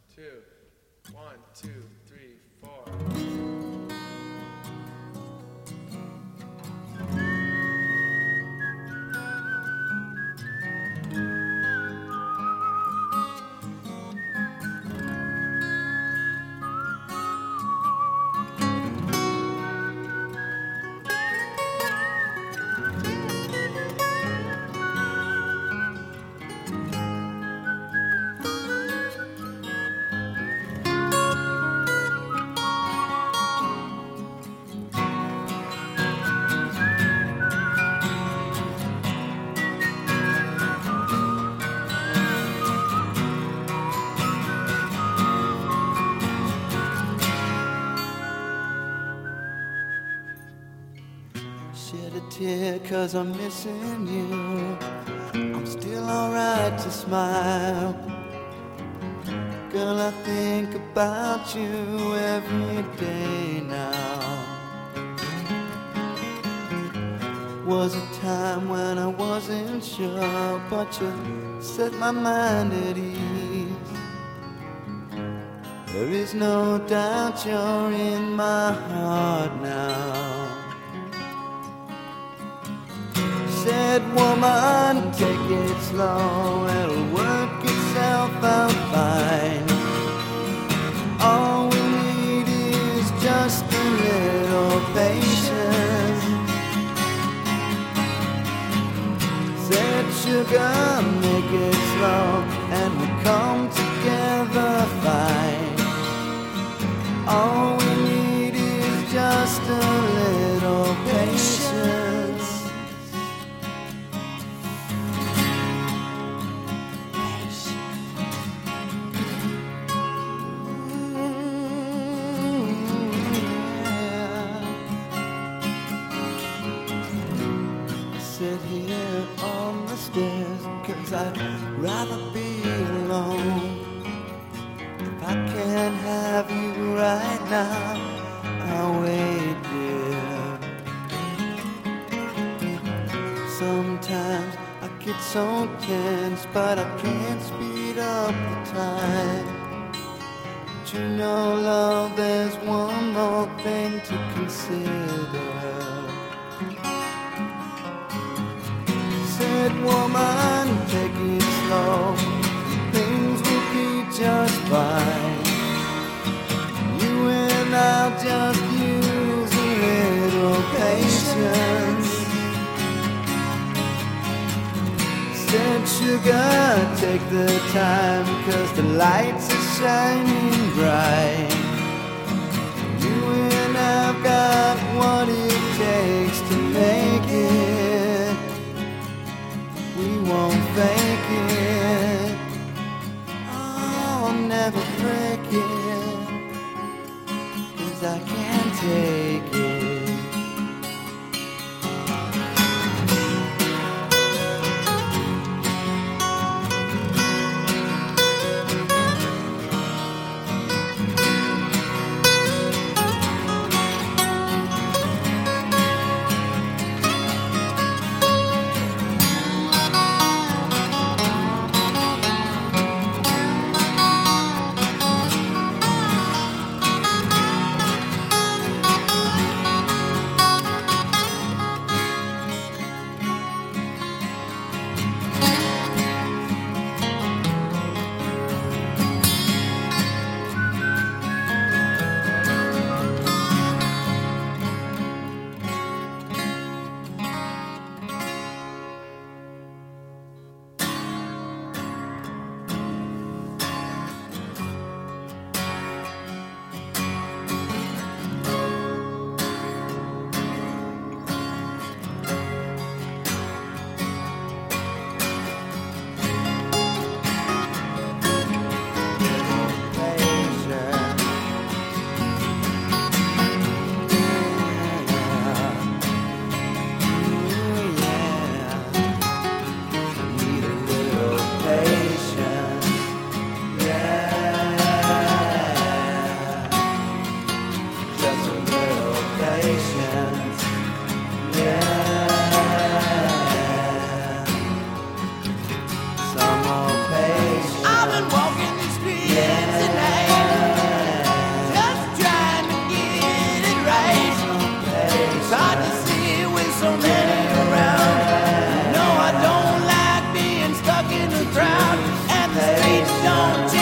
two. 1, 2, 3, 4. Shed a tear 'cause I'm missing you. I'm still alright to smile. Girl, I think about you every day now. Was a time when I wasn't sure, but you set my mind at ease. There is no doubt you're in my heart now. Said, woman, take it slow, it'll work itself out fine. All we need is just a little patience. Said, sugar, make it slow, and we come together fine. All we need is just a little patience. Sit here on the stairs, 'cause I'd rather be alone. If I can't have you right now, I'll wait, dear. Sometimes I get so tense, but I can't speed up the time. But you know, love, there's one more thing to consider. Said, woman, take it slow, things will be just fine. You and I'll just use a little patience. Said, sugar, take the time, 'cause the lights are shining bright. You and I've got what it takes to make it. We won't fake it. I'll never break it, 'cause I can't take it. crowd, and the streets don't